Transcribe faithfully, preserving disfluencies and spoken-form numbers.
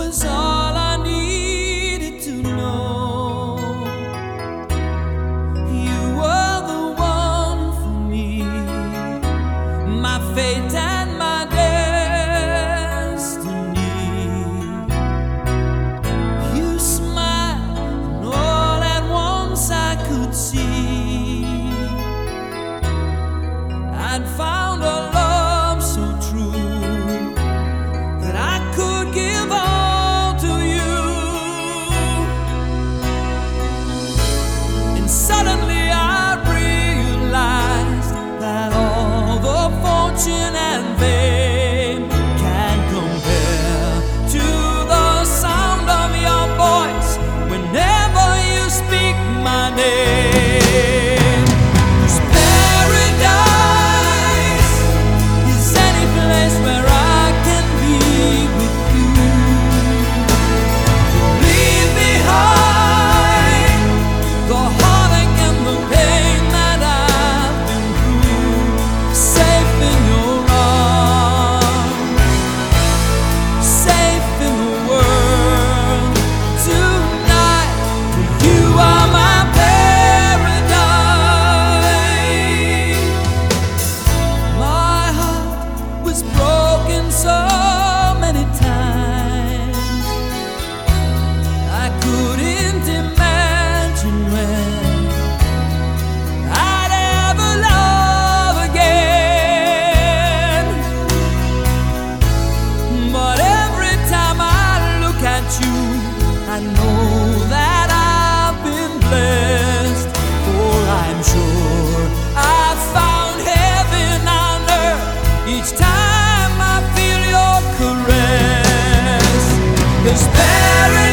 was all I needed to know. You were the one for me, my fate and my destiny. You smiled, and all at once I could see I'd found a love so true that I could give all to you. And suddenly I realized that all the fortune and fame can't compare to the sound of your voice whenever you speak my name. 'Cause paradise is any place where I can be with you. Leave behind the heartache and the pain that I've been through, safe in your arms, safe in the world tonight. For you are my paradise. My heart was broken so many times I couldn't imagine when I'd ever love again. But every time I look at you, I know that I've been blessed, for I'm sure I found heaven on earth each time I feel your caress. 'Cause paradise